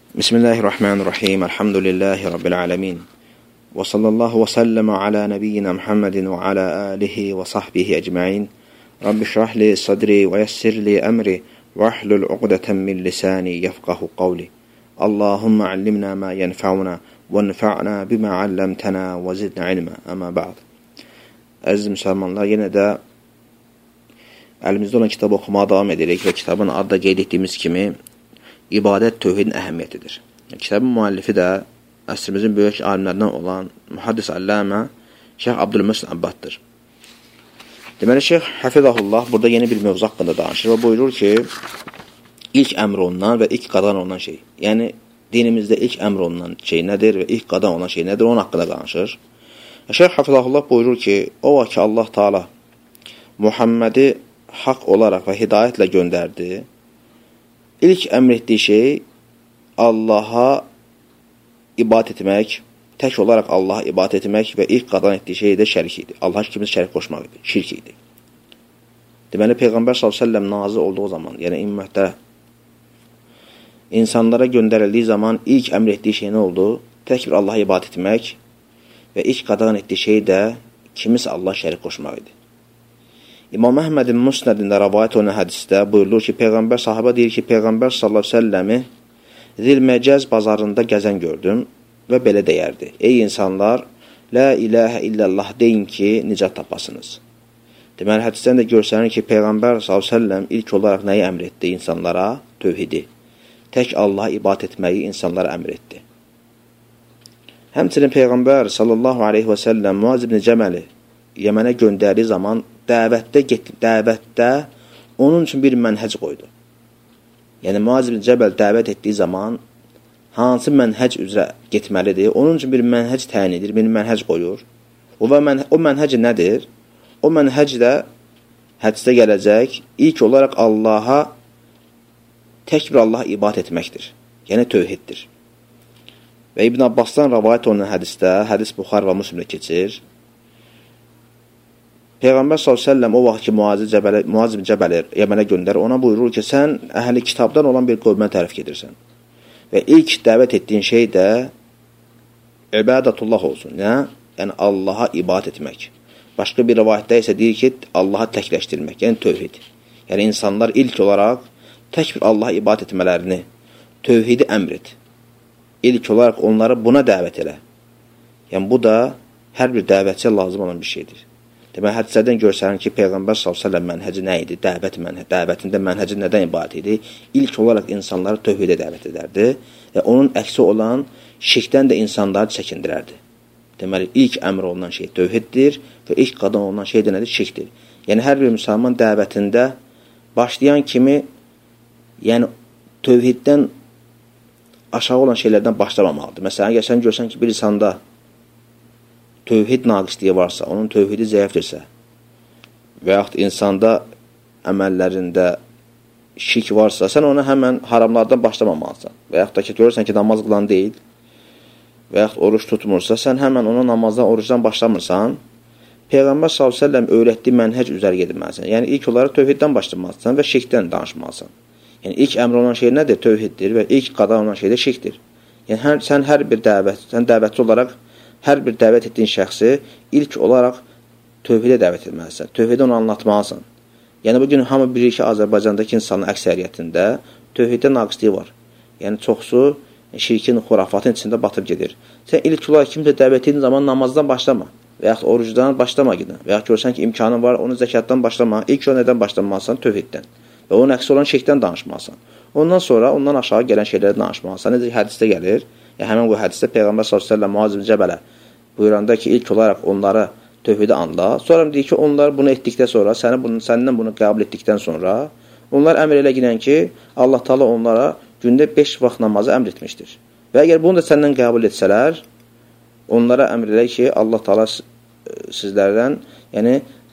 Bismillahirrahmanirrahim. Elhamdülillahi Rabbil alemin. Və sallallahu və səlləm alə nəbiyyina Muhammedin və alə alihi və sahbihi əcma'in. Rabbi şrahli sadri və yessirli əmri və ahlul uqdətən min lisani yefqahu qavli. Allahumma allimna ma yenfa'una və nfa'na bima allamtana və zidna ilmə. Əmə ba'd. Əziz müsəlmanlar, yenə də əlimizdə olan kitabı oxumağa davam edirik və kitabın adda qeyd etdiyimiz kimi İbadət tövhidin əhəmiyyətidir. Kitabın müəllifi də əsrimizin böyük alimlərindən olan Muhaddis Allamə Şeyx Abdülməhsin Abbaddır. Deməli, Şeyx Hafizahullah burada yeni bir mövzu haqqında danışır və buyurur ki, ilk əmr olunan və ilk qadağan olunan şey, yəni dinimizdə ilk əmr olunan şey nədir və ilk qadağan olan şey nədir, onun haqqında danışır. Şeyx Hafizahullah buyurur ki, o var ki, Allah Taala Muhammədi haqq olaraq və hidayətlə göndərdi. İlk əmr etdiyi şey Allaha ibadət etmək, tək olaraq Allaha ibadət etmək və ilk qadağan etdiyi şey də şərik idi. Allaha kimsə şərik qoşmaq idi, şirk idi. Deməli, Peyğəmbər s.ə.v nazı olduğu zaman, yəni ümmətdə insanlara göndərildiyi zaman ilk əmr etdiyi şey nə oldu? Tək bir Allaha ibadət etmək və ilk qadağan etdiyi şey də kimisə Allaha şərik qoşmaq idi. İmam Əhmədin Musnədində rəvayət olunan hədisdə buyurulur ki, sahabə deyir ki, Peyğəmbər s.ə.v Zilməcəz bazarında gəzən gördüm və belə deyərdi. Ey insanlar, la ilahə illallah deyin ki, nicat tapasınız. Deməli, hədisdən də görsənir ki, Peyğəmbər s.ə.v ilk olaraq nəyi əmr etdi insanlara? Tövhidi. Tək Allaha ibadət etməyi insanlara əmr etdi. Həmçinin Peyğəmbər s.ə.v Muaz ibn Cəməli Yəmənə göndərdiyi zaman dəvətdə onun üçün bir mənhəc qoydu. Yəni, Muaz ibn Cəbəl dəvət etdiyi zaman hansı mənhəc üzrə getməlidir? Onun üçün bir mənhəc təyin edir, bir mənhəc qoyur. O mənhəc nədir? O mənhəc də hədisdə gələcək, ilk olaraq Allaha, tək bir Allaha ibadət etməkdir. Yəni, tövhiddir. Və İbn Abbasdan rəvayət olunan hədisdə, hədis Buxar və Müslimdə keçir. Peyğəmbər s.ə.v o vaxt ki, Muaz ibn Cəbəli Yəmənə göndərir, ona buyurur ki, sən əhli kitabdan olan bir qövmə tərəf gedirsən. Və ilk dəvət etdiyin şey də ibadətullah olsun. Yəni, Allaha ibadət etmək. Başqa bir rivayətdə isə deyir ki, Allaha təkləşdirmək, yəni tövhid. Yəni, insanlar ilk olaraq tək bir Allaha ibadət etmələrini, tövhidi əmr et. İlk olaraq onları buna dəvət elə. Yəni, bu da hər bir dəvətçiyə lazım olan bir şeydir. Deməli, hədisədən görsənir ki, Peyğəmbər s.ə.v mənhəci nə idi? Dəvətində mənhəci nədən ibarət idi? İlk olaraq insanları tövhidə dəvət edərdi və onun əksi olan şirkdən də insanları çəkindirərdi. Deməli, ilk əmr olunan şey tövhiddir və ilk qadağan olunan şey də nədir? Şirkdir. Yəni, hər bir müsəlman dəvətində başlayan kimi, yəni, tövhiddən aşağı olan şeylərdən başlamamalıdır. Məsələn, əgər sən görsən ki, bir insanda tövhid naqisliyi varsa, onun tövhidi zəifdirsə və yaxud insanda əməllərində şirk varsa, sən ona həmən haramlardan başlamamalısan. Və yaxud da ki, görürsən ki, namaz qılan deyil və yaxud oruç tutmursa, sən həmən ona namazdan, orucdan başlamırsan, Peyğəmbər s.ə.v öyrətdiyi mənhəc üzər gedilməlisən. Yəni, ilk olaraq tövhiddən başlamalısan və şirkdən danışmalısan. Yəni, ilk əmr olan şey nədir? Tövhiddir və ilk qadağan olan şey də şirkdir. Yəni, sən dəvətçi olaraq hər bir dəvət etdiyin şəxsi ilk olaraq tövhidə dəvət etməlisən. Tövhidi onu anlatmalısan. Yəni, bugün hamı bilir ki, Azərbaycandakı insanın əksəriyyətində tövhiddə naqisliyi var. Yəni, çoxsu şirkin, xurafatın içində batıb gedir. Sən ilk olaraq kimsə dəvət etdiyin zaman namazdan başlama və yaxud orucdan başlama gidən və yaxud görsən ki, imkanın var, onu zəkatdan başlama. İlk o nədən başlamalısan? Tövhiddən. Və onun əksi olan şirkdən danışmalısan. Ondan sonra ondan aşağı gələn şeylərdən danışmalısan. Necə hədisdə gəlir? Həmən bu hədisdə Peyğəmbər s.ə.v Muaz ibn Cəbələ buyuranda ki, ilk olaraq onlara tövhidi anla. Sonra deyir ki, onlar bunu etdikdən sonra, səndən bunu qəbul etdikdən sonra, onlar əmr elə girən ki, Allah Taala onlara gündə 5 vaxt namazı əmr etmişdir. Və əgər bunu da səndən qəbul etsələr, onlara əmr elə ki, Allah Taala sizlərdən, yəni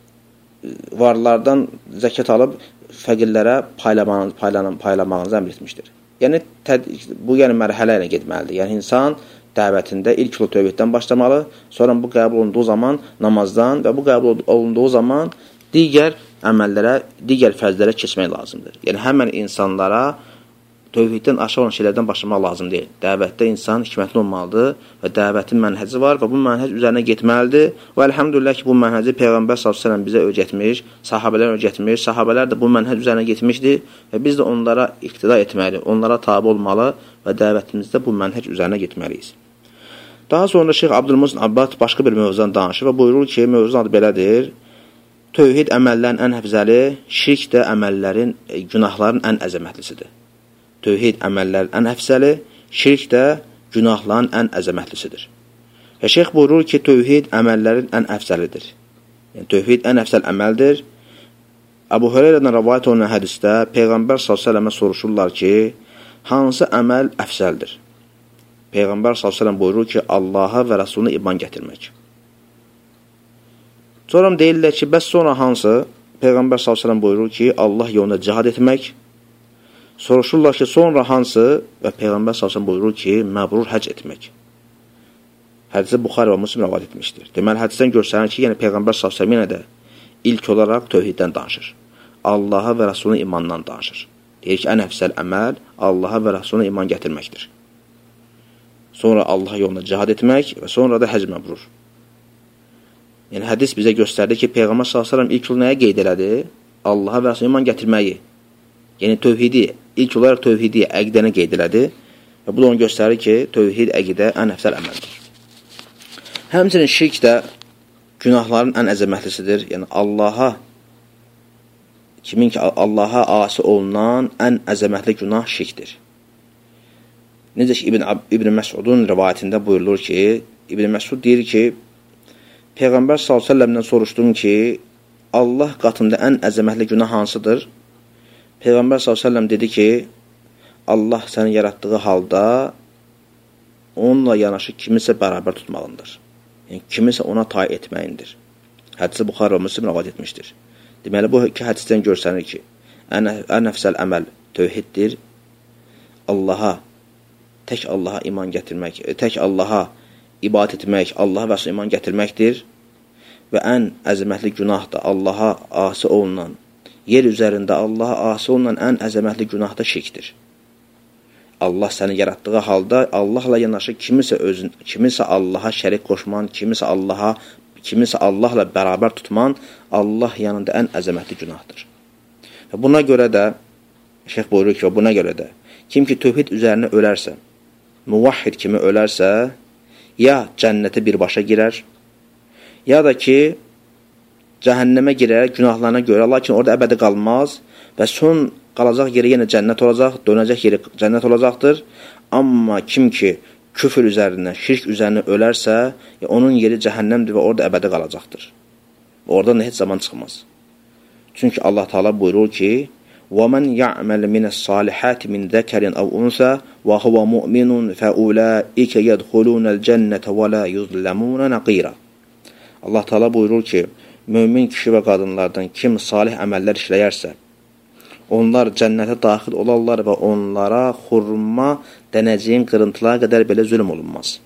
varlardan zəkat alıb fəqirlərə paylamağınızı əmr etmişdir. Yəni, bu mərhələ ilə getməlidir. Yəni, insan dəvətində ilk yolu tövhiddən başlamalı, sonra bu qəbul olunduğu zaman namazdan və bu qəbul olunduğu zaman digər əməllərə, digər fərzlərə keçmək lazımdır. Yəni, həmən insanlara tövhiddən aşağı olan şeylərdən başlamaq lazım deyil. Dəvətdə insan hikmətli olmalıdır və dəvətin mənhəci var və bu mənhəc üzərinə getməlidir. Və elhamdülillah ki, bu mənhəci Peyğəmbər s.ə.v bizə öyrətmiş, sahabələr öyrətmiş, sahabələr də bu mənhəc üzərinə getmişdir və biz də onlara iqtida etməli, onlara tabi olmalı və dəvətimizdə bu mənhəc üzərinə getməliyiz. Daha sonra Şeyx Abdülmuhsin Abbad başqa bir mövzudan danışır və buyurur ki, mövzunun adı belədir: tövhid əməllərin ən əfzəli, şirk də əməllərin, günahların ən əzəmətlisidir. Tövhid əməllərin ən əfzəli, şirk də günahların ən əzəmətlisidir. Və şeyx buyurur ki, tövhid əməllərin ən əfzəlidir. Yəni, tövhid ən əfzəl əməldir. Əbu Hüreyrədən rəvayət olunan hədisdə Peyğəmbər s.ə.və soruşurlar ki, hansı əməl əfzəldir? Peyğəmbər s.ə.v buyurur ki, Allaha və Rasuluna iman gətirmək. Sonra deyirlər ki, bəs sonra hansı? Peyğəmbər s.ə.v buyurur ki, Allah yolunda cihad etmək. Soruşurlar ki, sonra hansı? Və Peyğəmbər s.ə.v buyurur ki, məbrur həcc etmək. Hədisi Buxari və Müslim rəvayət etmişdir. Deməli, hədisdən göstərir ki, yəni Peyğəmbər s.ə.v yenə də ilk olaraq tövhiddən danışır. Allaha və Rasuluna imandan danışır. Deyir ki, ən əfsəl əməl Allaha və Rasuluna iman gətirməkdir. Sonra Allah yolunda cihad etmək və sonra da həcc məbrur. Yəni, hədis bizə göstərdi ki, Peyğəmbər s.ə.v ilk yol nəyə qeyd elədi? Allaha və Rasuluna iman gətirməyi. Yəni, tövhidi, ilk olaraq tövhidi əqidəni qeyd elədi və bu da onu göstərir ki, tövhid əqidə ən əfsəl əməldir. Həmçinin şirk də günahların ən əzəmətlisidir. Yəni, kimin ki, Allaha asi olunan ən əzəmətli günah şirkdir. Necə ki, İbn Məsudun rivayətində buyurulur ki, İbn Məsud deyir ki, Peyğəmbər s.ə.v-dən soruşdum ki, Allah qatında ən əzəmətli günah hansıdır? Peyğəmbər s.ə.v dedi ki, Allah səni yaratdığı halda onunla yanaşı kimisə bərabər tutmalındır. Yəni, kimisə ona tay etməyindir. Hədisi Buxari və Müslim rəvayət etmişdir. Deməli, bu iki hədisdən görsənir ki, ən əfsəl əməl tövhiddir. Tək Allaha iman gətirmək, tək Allaha ibadət etmək, Allaha və iman gətirməkdir. Və ən əzəmətli günah da Allaha asi olunan, yer üzərində Allaha asi olunan ən əzəmətli günah da şirkdir. Allah səni yaratdığı halda Allahla yanaşı kimisə Allaha şərik qoşman, kimisə Allahla bərabər tutman Allah yanında ən əzəmətli günahdır. Və buna görə də, şeyx buyurur ki, buna görə də, kim ki tövhid üzərinə ölərsə, muvahhid kimi ölərsə, ya cənnətə birbaşa girər, ya da ki, cəhənnəmə girər günahlarına görə, lakin orada əbədi qalmaz və son qalacaq yeri yenə cənnət olacaq, dönəcək yeri cənnət olacaqdır. Amma kim ki, küfür üzərinə, şirk üzərinə ölərsə, onun yeri cəhənnəmdir və orada əbədi qalacaqdır. Oradan heç zaman çıxmaz. Çünki Allah Teala buyurur ki, وَمَنْ يَعْمَلْ مِنَ الصَّالِحَاتِ مِنْ ذَكَرٍ أَوْ أُنْثَى وَهُوَ مُؤْمِنٌ فَأُولَٰئِكَ يَدْخُلُونَ الْجَنَّةَ وَلَا يُظْلَمُونَ نَقِيرًا. Allah Teala buyurur ki, mömin kişi və qadınlardan kim salih əməllər işləyərsə, onlar cənnətə daxil olarlar və onlara xurma dənəciyin qırıntılara qədər belə zülm olunmaz.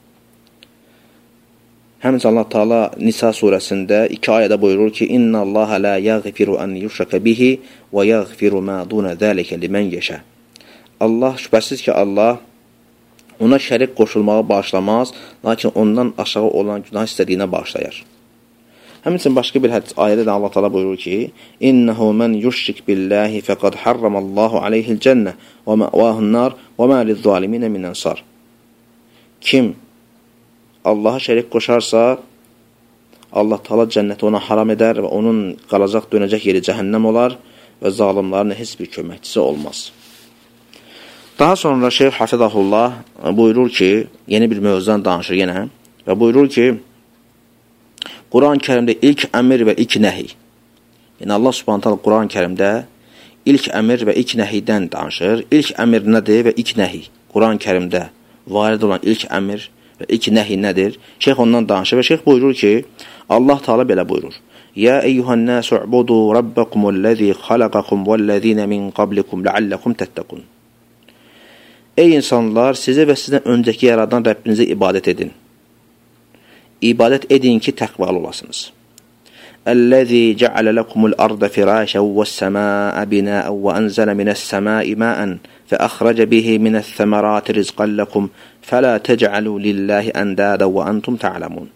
Həmçə Allah Teala Nisa surəsində 2 ayədə buyurur ki, İnna Allaha la yaghfiru an yushraka bihi və yaghfiru ma duna zalika limen yasha. Allah şübhəsiz ki, Allah ona şərik qoşulmağı bağışlamaz, lakin ondan aşağı olan günah istədiyinə bağışlayar. Həmçinin başqa bir ayədə də Allah Teala buyurur ki, İnnehu men yushrik billahi faqad harramallahu alayhi'l cennə və ma'vahu'n nar və ma liz-zalimin min ansar. Kim Allaha şərik qoşarsa, Allah Teala cənnəti ona haram edər və onun qalacaq, dönəcək yeri cəhənnəm olar və zalimlərin heç bir köməkçisi olmaz. Daha sonra Şeyx Hafizahullah buyurur ki, yeni bir mövzudan danışır yenə və buyurur ki, Quran-ı Kərimdə ilk əmr və ilk nəhi. Yəni Allah Subhanahu taala Quran-ı Kərimdə ilk əmr və ilk nəhidən danışır. İlk əmr nədir və ilk nəhi? Quran-ı Kərimdə varid olan ilk əmr və ilk nəhi nədir? Şeyx ondan danışır və şeyx buyurur ki, Allah Teala belə buyurur. Ya eyyuhan-nasu u'budu rabbakumul-lezî xalaqakum vellezîne min qablikum leallekum tettaqun. Ey insanlar, sizə və sizdən öncəki yaradan Rəbbinizə ibadət edin. İbadət edin ki, təqvalı olasınız. Əl-ləzî cəalə ləkumul arda firâşən və s-səmâə binâən və ənzələ minəs-səmâi məən فأخرج به من الثمرات رزقا لكم فلا تجعلوا لله أندادا وأنتم تعلمون.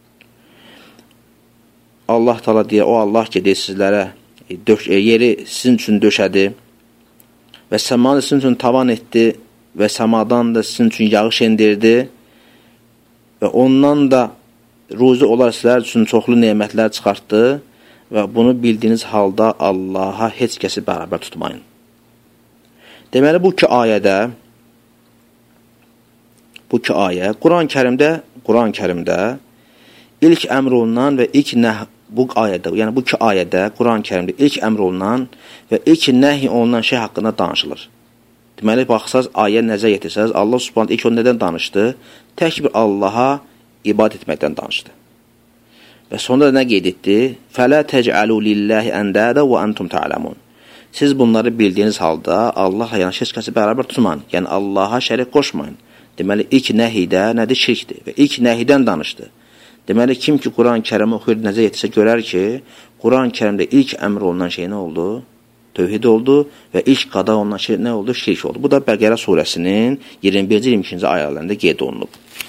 Allah Taala deyir, o Allah ki, deyir sizlərə yeri sizin üçün döşədi və səmanı sizin üçün tavan etdi və səmadan da sizin üçün yağış endirdi və ondan da ruzi olaraq sizlər üçün çoxlu nemətlər çıxartdı və bunu bildiyiniz halda Allaha heç kəsi bərabər tutmayın. Deməli, bu iki ayə Quran-Kərimdə ilk əmr olunan və ilk bu iki ayədə Quran-Kərimdə ilk əmr olunan və ilk nəhy olunan şey haqqında danışılır. Deməli, baxsaz, ayə nəzər yetirsəz, Allah Subhanahu ilk onu nədən danışdı? Tək bir Allaha ibadət etməkdən danışdı. Və sonunda nə qeyd etdi? Fələ təcəlu lillahi əndədə və antum ta'lamun. Siz bunları bildiyiniz halda Allahla yanaşı heç kəsi bərabər tutmayın. Yəni Allaha şərik qoşmayın. Deməli, ilk nəhidə nədir? Şirkdir və ilk nəhidən danışdı. Deməli, kim ki Quran-Kərimi oxuyur, nəzər yetirsə görər ki, Quran-Kərimdə ilk əmr olunan şey nə oldu? Tövhid oldu və ilk qada olunan şey nə oldu? Şirk oldu. Bu da Bəqərə surəsinin 21-22-ci ayələrində qeyd olunub.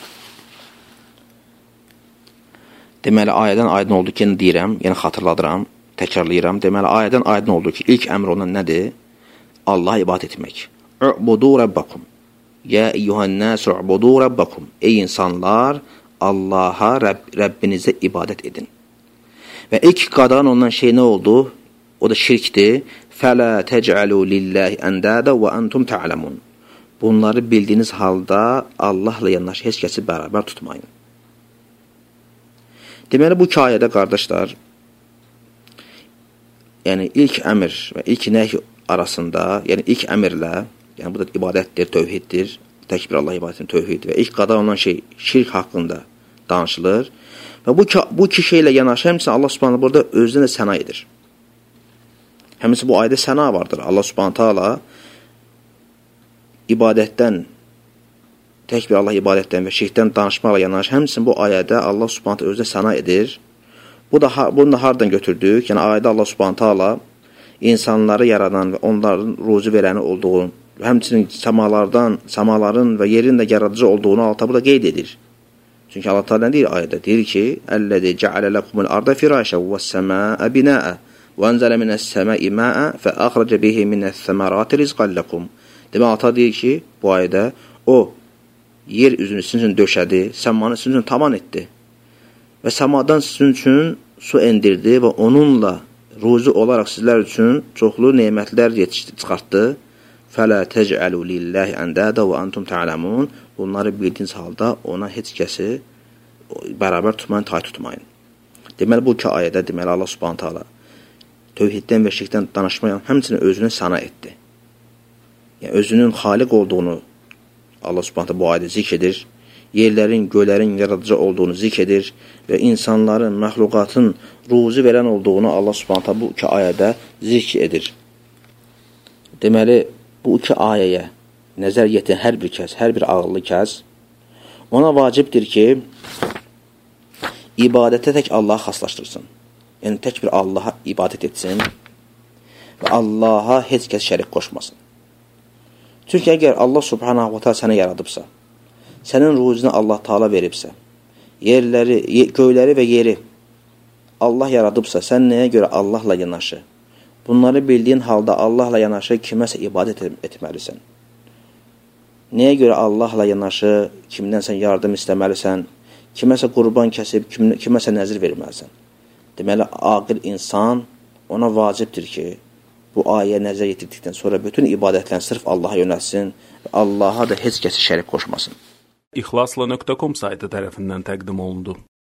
Deməli, ayədən aydın oldu ki, deyirəm, yəni xatırladıram, təkrarlayıram. Deməli, ayədən aydın oldu ki, ilk əmr olunan nədir? Allaha ibadət etmək. U'budu rabbakum. Ya eyyuhən-nəs u'budu rabbakum. Ey insanlar, Allaha, Rəbbinizə ibadət edin. Və ilk qadağan olunan şey nə oldu? O da şirkdir. Fələ təcəlu lillahi əndədə və antum ta'lamun. Bunları bildiyiniz halda Allahla yanaşı heç kəsi bərabər tutmayın. Deməli, bu iki ayədə, qardaşlar, yəni ilk əmr və ilk nəhy arasında, yəni ilk əmrlə, yəni bu da ibadətdir, tövhiddir, tək bir Allah ibadətinin tövhid və ilk qada olan şey şirk haqqında danışılır və bu iki şeylə yanaşı həmçinin Allah Subhanahu burada özünə də səna edir. Həmçinin bu ayədə səna vardır. Allah Subhanahu taala ibadətdən, tək bir Allah ibadətdən və şirkdən danışmaqla yanaşı həmçinin bu ayədə Allah Subhanahu özünə səna edir. Bunu da hardan götürdük? Yəni ayədə Allah Subhanahu taala insanları yaradan və onların ruzi verəni olduğunu, həmçinin samaların və yerin də yaradıcı olduğunu altı burada qeyd edir. Çünki Allah Teala deyir ayədə, deyir ki: "Əlləzi ca'ala lakumul arda firashan ve's-semâ'a binâ'a və enzələ mine's-semâ'i mâ'a fəəxrəcə bihi mine's-semerâti rizqan lakum." Demək, Allah deyir ki, bu ayədə o yer üzünü sizin üçün döşədi, səmanı sizin üçün tavan etdi və səmadan sizin üçün su endirdi və onunla ruzi olaraq sizlər üçün çoxlu nemətlər çıxartdı. Fələ təcəlu lillahi əndədə və antum ta'lamun. Bunları bildiyiniz halda ona heç kəsi bərabər tutmayın, tay tutmayın. Deməli, bu iki ayədə deməli Allah Subhanahu taala tövhiddən və şirkdən danışmayan həmçinin özünü səna etdi. Yəni özünün xaliq olduğunu Allah Subhanahu taala bu ayədə zikr edir. Yerlərin, göylərin yaradıcı olduğunu zikr edir və insanların, məxluqatın ruzi verən olduğunu Allah Subhanahu taala bu iki ayədə zikr edir. Deməli, bu iki ayəyə nəzər yetirən hər bir ağıllı kəs ona vacibdir ki, ibadətə tək Allaha xaslaşdırsın. Yəni, tək bir Allaha ibadət etsin və Allaha heç kəs şərik qoşmasın. Çünki əgər Allah Subhanahu wa ta'ala səni yaradıbsa, sənin ruzini Allah Taala veribsə, göyləri və yeri Allah yaradıbsa, sən nəyə görə Allahla yanaşı? Bunları bildiyin halda Allahla yanaşı kiməsə ibadət etməlisən. Nəyə görə Allahla yanaşı kimdənsə yardım istəməlisən, kiməsə qurban kəsib, kiməsə nəzir verməlisən. Deməli, aqil insan ona vacibdir ki, bu ayə nəzər yetirdikdən sonra bütün ibadətlərini sırf Allaha yönəlsin və Allaha da heç kəsi şərik qoşmasın. İxlasla.com saytı tərəfindən təqdim olundu.